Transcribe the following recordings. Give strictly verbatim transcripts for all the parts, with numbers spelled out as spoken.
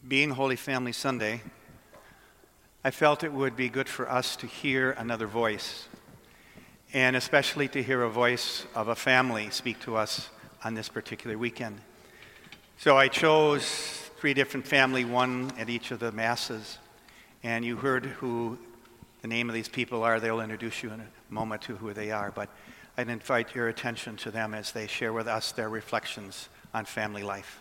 being Holy Family Sunday, I felt it would be good for us to hear another voice, and especially to hear a voice of a family speak to us on this particular weekend. So I chose three different family, one at each of the masses, and you heard who the name of these people are. They'll introduce you in a moment to who they are, but I'd invite your attention to them as they share with us their reflections on family life.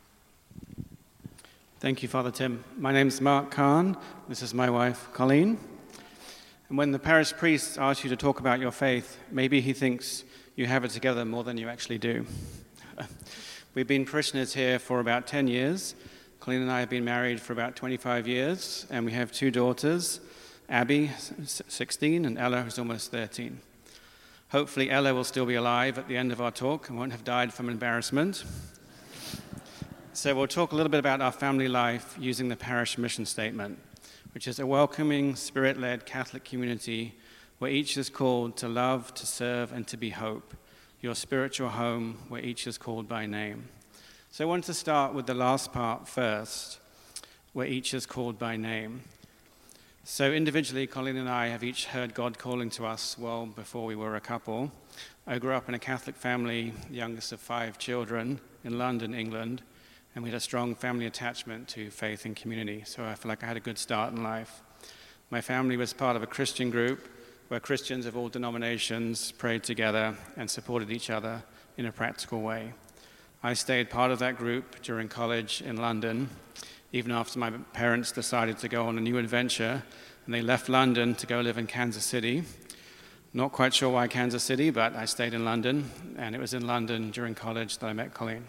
Thank you, Father Tim. My name's Mark Kahn. This is my wife, Colleen. And when the parish priest asks you to talk about your faith, maybe he thinks you have it together more than you actually do. We've been parishioners here for about ten years. Colleen and I have been married for about twenty-five years, and we have two daughters, Abby, sixteen, and Ella, who's almost thirteen. Hopefully Ella will still be alive at the end of our talk and won't have died from embarrassment. So we'll talk a little bit about our family life using the parish mission statement, which is a welcoming, spirit-led Catholic community where each is called to love, to serve, and to be hope, your spiritual home where each is called by name. So I wanted to start with the last part first, where each is called by name. So individually, Colleen and I have each heard God calling to us well before we were a couple. I grew up in a Catholic family, the youngest of five children, in London, England, and we had a strong family attachment to faith and community, so I feel like I had a good start in life. My family was part of a Christian group where Christians of all denominations prayed together and supported each other in a practical way. I stayed part of that group during college in London, even after my parents decided to go on a new adventure, and they left London to go live in Kansas City. Not quite sure why Kansas City, but I stayed in London, and it was in London during college that I met Colleen.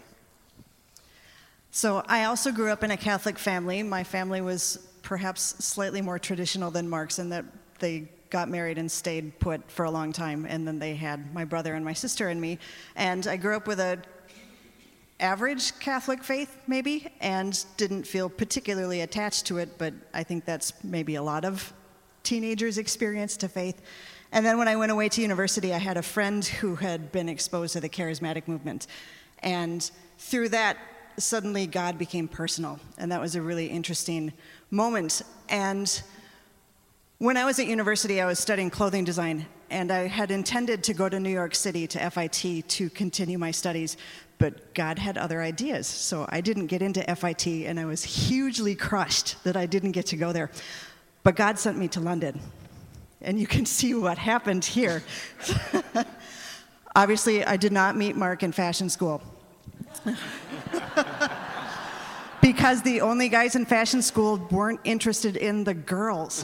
So I also grew up in a Catholic family. My family was perhaps slightly more traditional than Mark's in that they got married and stayed put for a long time, and then they had my brother and my sister and me. And I grew up with a average Catholic faith, maybe, and didn't feel particularly attached to it, but I think that's maybe a lot of teenagers' experience to faith. And then when I went away to university, I had a friend who had been exposed to the charismatic movement. And through that, suddenly God became personal, and that was a really interesting moment. And when I was at university, I was studying clothing design, and I had intended to go to New York City to F I T to continue my studies, but God had other ideas, so I didn't get into F I T, and I was hugely crushed that I didn't get to go there. But God sent me to London, and you can see what happened here. Obviously, I did not meet Mark in fashion school. Because the only guys in fashion school weren't interested in the girls.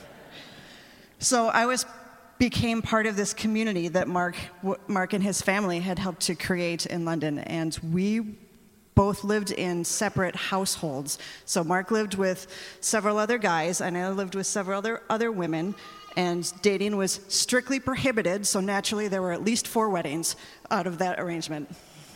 So I was became part of this community that Mark, Mark and his family had helped to create in London, and we both lived in separate households. So Mark lived with several other guys, and I lived with several other, other women, and dating was strictly prohibited, so naturally there were at least four weddings out of that arrangement.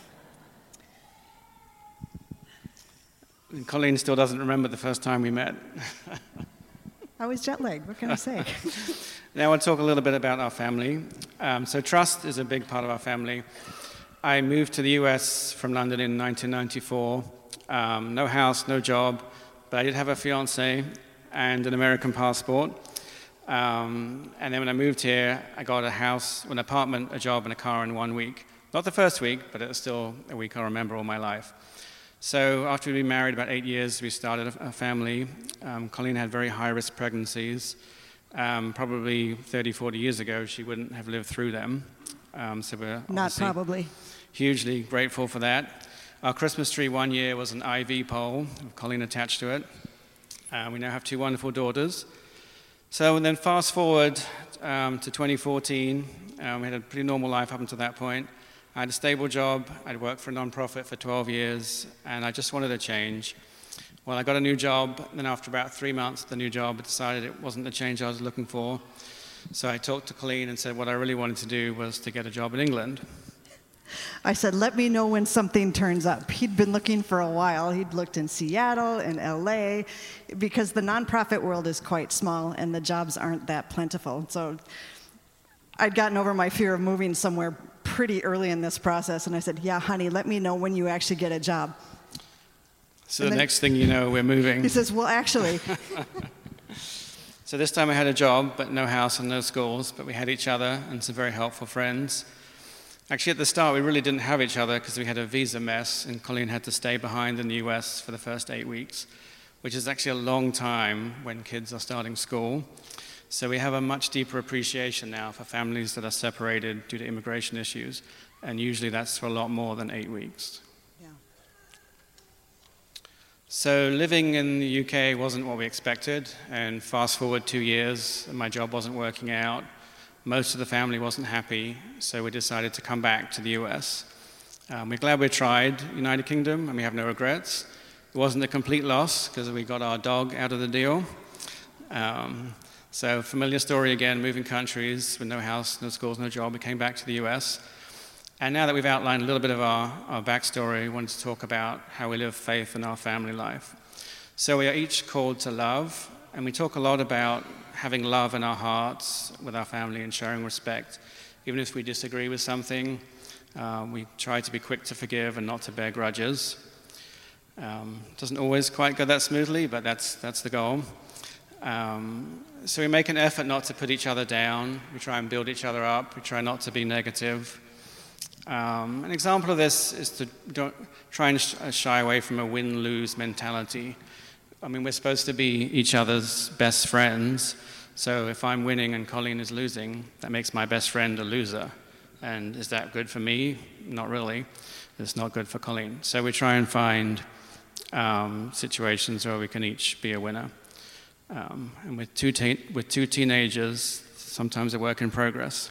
Colleen still doesn't remember the first time we met. I was jet lagged, what can I say? Now I want to talk a little bit about our family. Um, so trust is a big part of our family. I moved to the U S from London in nineteen ninety-four. Um, no house, no job, but I did have a fiancée and an American passport. Um, and then when I moved here, I got a house, an apartment, a job, and a car in one week. Not the first week, but it was still a week I remember all my life. So after we'd been married about eight years, we started a, a family. Um, Colleen had very high-risk pregnancies. Um, probably thirty, forty years ago, she wouldn't have lived through them. Um, so we're Not probably. hugely grateful for that. Our Christmas tree one year was an I V pole with Colleen attached to it. Uh, we now have two wonderful daughters. So and then fast forward um, to twenty fourteen, um, we had a pretty normal life up until that point. I had a stable job. I'd worked for a nonprofit for twelve years, and I just wanted a change. Well, I got a new job, and then after about three months, the new job, I decided it wasn't the change I was looking for. So I talked to Colleen and said what I really wanted to do was to get a job in England. I said, let me know when something turns up. He'd been looking for a while. He'd looked in Seattle and L A, because the nonprofit world is quite small, and the jobs aren't that plentiful. So I'd gotten over my fear of moving somewhere pretty early in this process, and I said, yeah, honey, let me know when you actually get a job. So And the then- next thing you know, we're moving. He says, well, actually, So this time I had a job, but no house and no schools, but we had each other and some very helpful friends. Actually, at the start, we really didn't have each other because we had a visa mess, and Colleen had to stay behind in the U S for the first eight weeks, which is actually a long time when kids are starting school. So we have a much deeper appreciation now for families that are separated due to immigration issues, and usually that's for a lot more than eight weeks. yeah. So living in the U K wasn't what we expected, and fast forward two years, my job wasn't working out. Most of the family wasn't happy, so we decided to come back to the U S. Um, we're glad we tried United Kingdom, and we have no regrets. It wasn't a complete loss, because we got our dog out of the deal. Um, so familiar story again, moving countries with no house, no schools, no job. We came back to the U S. And now that we've outlined a little bit of our, our backstory, we wanted to talk about how we live faith in our family life. So we are each called to love, and we talk a lot about having love in our hearts with our family and showing respect. Even if we disagree with something, uh, we try to be quick to forgive and not to bear grudges. Um, doesn't always quite go that smoothly, but that's, that's the goal. Um, so we make an effort not to put each other down. We try and build each other up. We try not to be negative. Um, an example of this is to don't try and sh- shy away from a win-lose mentality. I mean, we're supposed to be each other's best friends, so if I'm winning and Colleen is losing, that makes my best friend a loser. And is that good for me? Not really. It's not good for Colleen. So we try and find um, situations where we can each be a winner. Um, and with two, te- with two teenagers, sometimes a work in progress.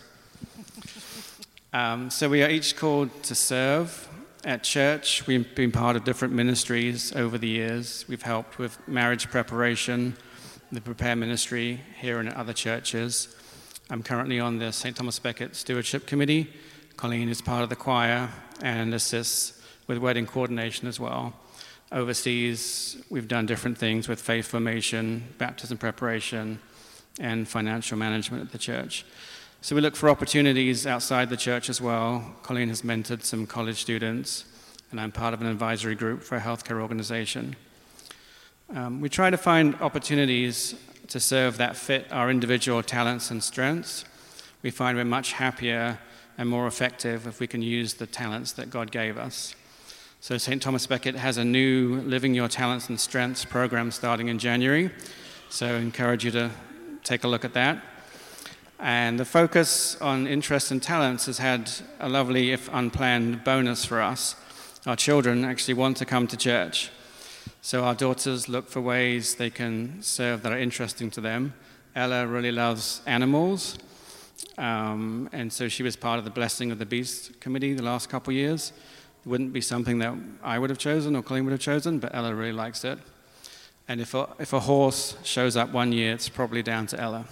Um, so we are each called to serve. At church, we've been part of different ministries over the years. We've helped with marriage preparation, the Prepare Ministry here and at other churches. I'm currently on the Saint Thomas Becket Stewardship Committee. Colleen is part of the choir and assists with wedding coordination as well. Overseas, we've done different things with faith formation, baptism preparation, and financial management at the church. So we look for opportunities outside the church as well. Colleen has mentored some college students, and I'm part of an advisory group for a healthcare organization. Um, we try to find opportunities to serve that fit our individual talents and strengths. We find we're much happier and more effective if we can use the talents that God gave us. So Saint Thomas Becket has a new Living Your Talents and Strengths program starting in January. So I encourage you to take a look at that. And the focus on interests and talents has had a lovely, if unplanned, bonus for us. Our children actually want to come to church. So our daughters look for ways they can serve that are interesting to them. Ella really loves animals. Um, and so she was part of the Blessing of the Beast committee the last couple of years. It wouldn't be something that I would have chosen or Colleen would have chosen, but Ella really likes it. And if a, if a horse shows up one year, it's probably down to Ella.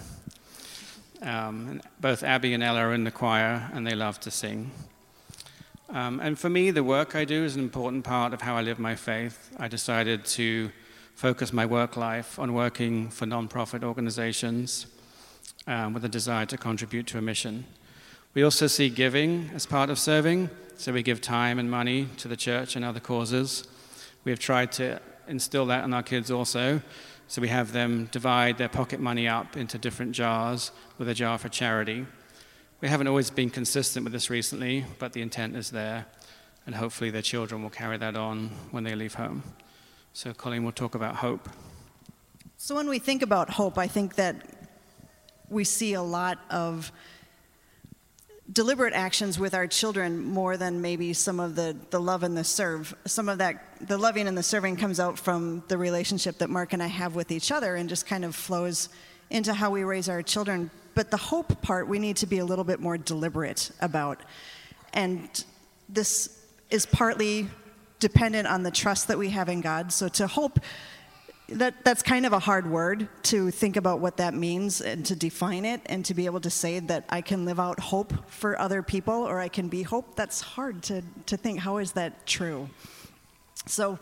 Um, both Abby and Ella are in the choir, and they love to sing. Um, and for me, the work I do is an important part of how I live my faith. I decided to focus my work life on working for nonprofit organizations um, with a desire to contribute to a mission. We also see giving as part of serving, so we give time and money to the church and other causes. We have tried to instill that in our kids also. So we have them divide their pocket money up into different jars with a jar for charity. We haven't always been consistent with this recently, but the intent is there, and hopefully their children will carry that on when they leave home. So Colleen will talk about hope. So when we think about hope, I think that we see a lot of deliberate actions with our children more than maybe some of the, the love and the serve. Some of that, the loving and the serving comes out from the relationship that Mark and I have with each other and just kind of flows into how we raise our children. But the hope part, we need to be a little bit more deliberate about. And this is partly dependent on the trust that we have in God. So to hope, that that's kind of a hard word to think about what that means and to define it and to be able to say that I can live out hope for other people or I can be hope. That's hard to, to think, how is that true? So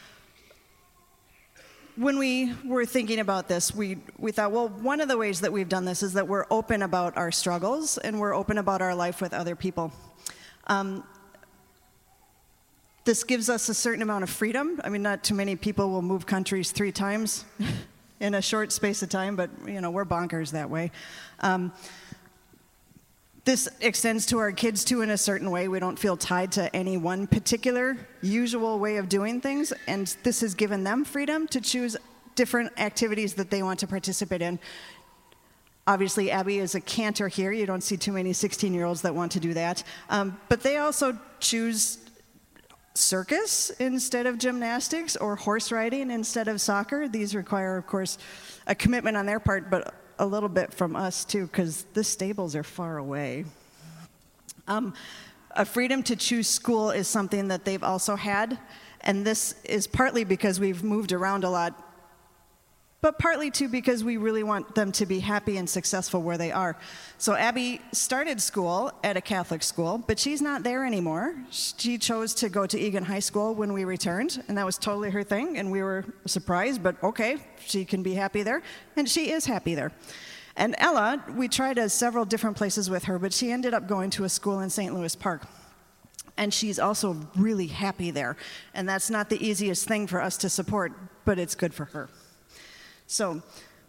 when we were thinking about this, we, we thought, well, one of the ways that we've done this is that we're open about our struggles and we're open about our life with other people. Um, this gives us a certain amount of freedom. I mean, not too many people will move countries three times in a short space of time, but, you know, we're bonkers that way. Um, this extends to our kids, too, in a certain way. We don't feel tied to any one particular usual way of doing things, and this has given them freedom to choose different activities that they want to participate in. Obviously, Abby is a cantor here. You don't see too many sixteen-year-olds that want to do that. Um, but they also choose circus instead of gymnastics, or horse riding instead of soccer. These require, of course, a commitment on their part, but a little bit from us, too, because the stables are far away. Um, a freedom to choose school is something that they've also had, and this is partly because we've moved around a lot, but partly too because we really want them to be happy and successful where they are. So Abby started school at a Catholic school, but she's not there anymore. She chose to go to Egan High School when we returned, and that was totally her thing, and we were surprised, but okay, she can be happy there, and she is happy there. And Ella, we tried uh, several different places with her, but she ended up going to a school in Saint Louis Park. And she's also really happy there, and that's not the easiest thing for us to support, but it's good for her. So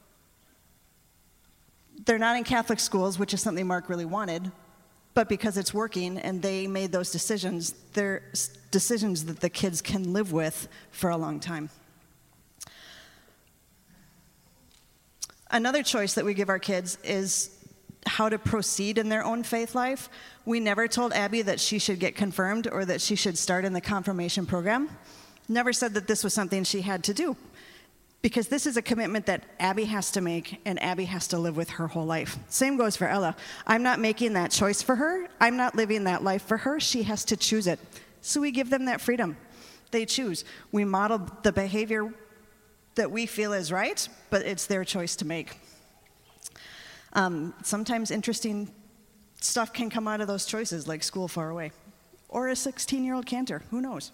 they're not in Catholic schools, which is something Mark really wanted, but because it's working and they made those decisions, they're decisions that the kids can live with for a long time. Another choice that we give our kids is how to proceed in their own faith life. We never told Abby that she should get confirmed or that she should start in the confirmation program. Never said that this was something she had to do, because this is a commitment that Abby has to make and Abby has to live with her whole life. Same goes for Ella. I'm not making that choice for her. I'm not living that life for her. She has to choose it. So we give them that freedom. They choose. We model the behavior that we feel is right, but it's their choice to make. Um, sometimes interesting stuff can come out of those choices, like school far away, or a sixteen-year-old cantor. Who knows?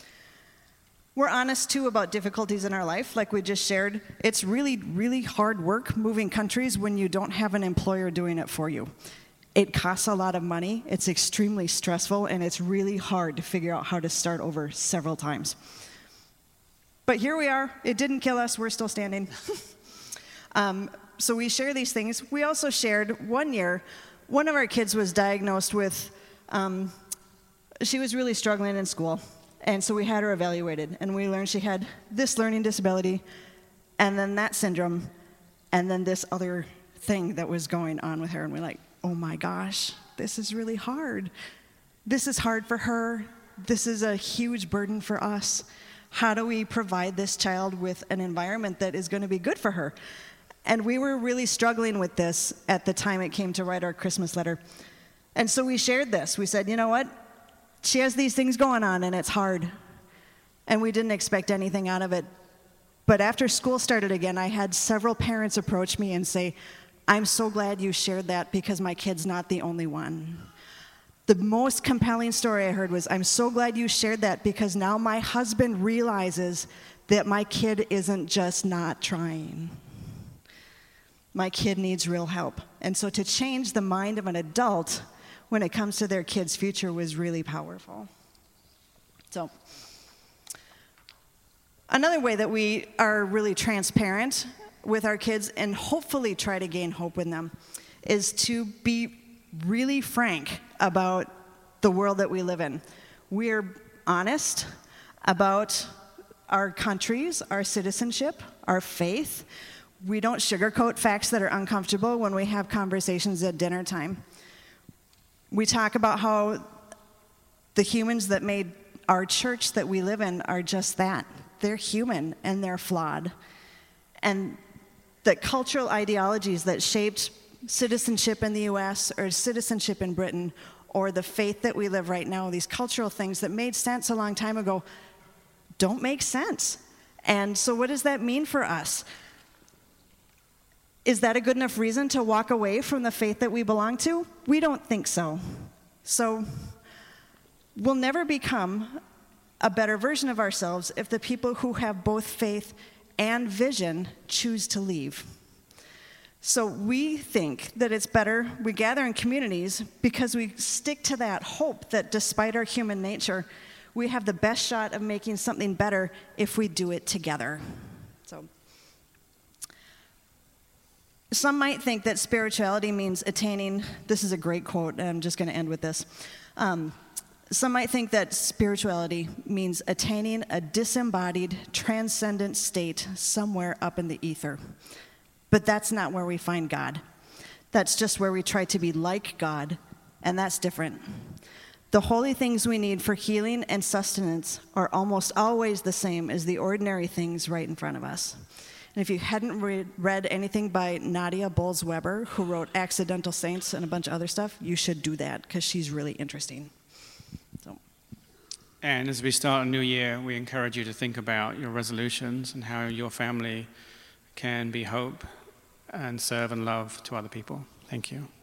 We're honest, too, about difficulties in our life. Like we just shared, it's really, really hard work moving countries when you don't have an employer doing it for you. It costs a lot of money, it's extremely stressful, and it's really hard to figure out how to start over several times. But here we are. It didn't kill us. We're still standing. um, so we share these things. We also shared one year, one of our kids was diagnosed with, um, she was really struggling in school. And so we had her evaluated, and we learned she had this learning disability, and then that syndrome, and then this other thing that was going on with her. And we're like, oh my gosh, this is really hard. This is hard for her. This is a huge burden for us. How do we provide this child with an environment that is going to be good for her? And we were really struggling with this at the time it came to write our Christmas letter. And so we shared this. We said, you know what? She has these things going on, and it's hard. And we didn't expect anything out of it. But after school started again, I had several parents approach me and say, I'm so glad you shared that because my kid's not the only one. The most compelling story I heard was, I'm so glad you shared that because now my husband realizes that my kid isn't just not trying. My kid needs real help. And so to change the mind of an adult when it comes to their kid's future was really powerful. So, another way that we are really transparent with our kids and hopefully try to gain hope with them is to be really frank about the world that we live in. We're honest about our countries, our citizenship, our faith. We don't sugarcoat facts that are uncomfortable when we have conversations at dinner time. We talk about how the humans that made our church that we live in are just that. They're human and they're flawed. And that cultural ideologies that shaped citizenship in the U S or citizenship in Britain or the faith that we live right now, these cultural things that made sense a long time ago, don't make sense. And so what does that mean for us? Is that a good enough reason to walk away from the faith that we belong to? We don't think so. So we'll never become a better version of ourselves if the people who have both faith and vision choose to leave. So we think that it's better we gather in communities because we stick to that hope that despite our human nature, We have the best shot of making something better if we do it together. So, some might think that spirituality means attaining, this is a great quote, and I'm just going to end with this. Um, some might think that spirituality means attaining a disembodied, transcendent state somewhere up in the ether. But that's not where we find God. That's just where we try to be like God, and that's different. The holy things we need for healing and sustenance are almost always the same as the ordinary things right in front of us. And if you hadn't read, read anything by Nadia Bolz-Weber, who wrote Accidental Saints and a bunch of other stuff, you should do that, because she's really interesting. So. And as we start a new year, we encourage you to think about your resolutions and how your family can be hope and serve and love to other people. Thank you.